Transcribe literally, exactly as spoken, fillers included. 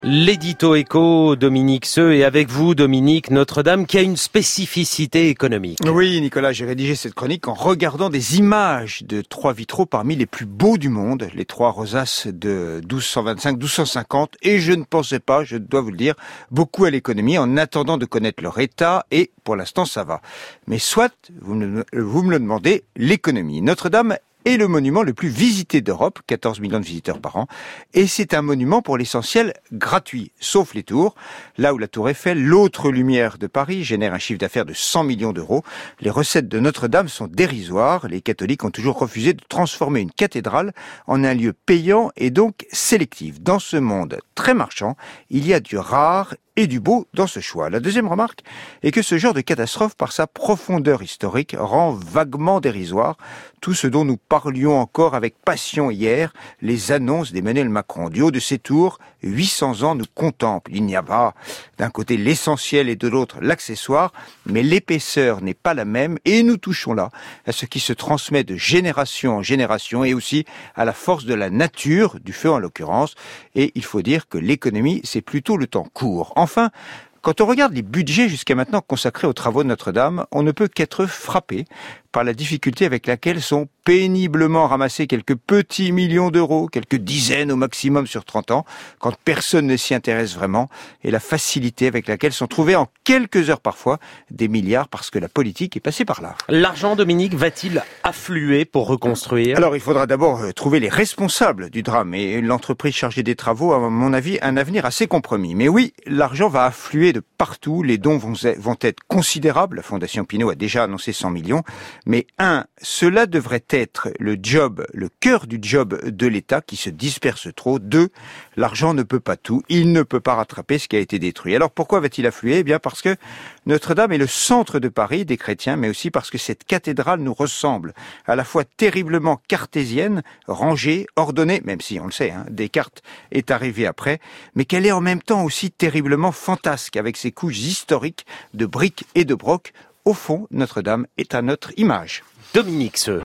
L'édito éco, Dominique Seux, et avec vous, Dominique, Notre-Dame, qui a une spécificité économique. Oui, Nicolas, j'ai rédigé cette chronique en regardant des images de trois vitraux parmi les plus beaux du monde, les trois rosaces de douze cent vingt-cinq douze cent cinquante, et je ne pensais pas, je dois vous le dire, beaucoup à l'économie en attendant de connaître leur état, et pour l'instant ça va. Mais soit, vous me, vous me le demandez, l'économie. Notre-Dame est le monument le plus visité d'Europe, quatorze millions de visiteurs par an, et c'est un monument pour l'essentiel gratuit, sauf les tours, là où la tour Eiffel, l'autre lumière de Paris, génère un chiffre d'affaires de cent millions d'euros. Les recettes de Notre-Dame sont dérisoires, les catholiques ont toujours refusé de transformer une cathédrale en un lieu payant et donc sélectif. Dans ce monde très marchand, il y a du rare et du beau dans ce choix. La deuxième remarque est que ce genre de catastrophe, par sa profondeur historique, rend vaguement dérisoire tout ce dont nous parlions encore avec passion hier, les annonces d'Emmanuel Macron. Du haut de ces tours, huit cents ans nous contemplent. Il n'y a pas d'un côté l'essentiel et de l'autre l'accessoire, mais l'épaisseur n'est pas la même et nous touchons là à ce qui se transmet de génération en génération et aussi à la force de la nature, du feu en l'occurrence. Et il faut dire que l'économie, c'est plutôt le temps court. Enfin, quand on regarde les budgets jusqu'à maintenant consacrés aux travaux de Notre-Dame, on ne peut qu'être frappé par la difficulté avec laquelle sont péniblement ramassés quelques petits millions d'euros, quelques dizaines au maximum sur trente ans, quand personne ne s'y intéresse vraiment, et la facilité avec laquelle sont trouvés en quelques heures parfois des milliards parce que la politique est passée par là. L'argent, Dominique, va-t-il affluer pour reconstruire ? Alors, il faudra d'abord trouver les responsables du drame, et l'entreprise chargée des travaux a, à mon avis, un avenir assez compromis. Mais oui, l'argent va affluer de partout, les dons vont, vont être considérables, la Fondation Pinault a déjà annoncé cent millions, mais un, cela devrait être le job, le cœur du job de l'État qui se disperse trop. Deux, l'argent ne peut pas tout, il ne peut pas rattraper ce qui a été détruit. Alors pourquoi va-t-il affluer ? Eh bien parce que Notre-Dame est le centre de Paris des chrétiens, mais aussi parce que cette cathédrale nous ressemble, à la fois terriblement cartésienne, rangée, ordonnée, même si on le sait, hein, Descartes est arrivé après, mais qu'elle est en même temps aussi terriblement fantasque, avec ses couches historiques de briques et de brocs. Au fond, Notre-Dame est à notre image. Dominique Seux.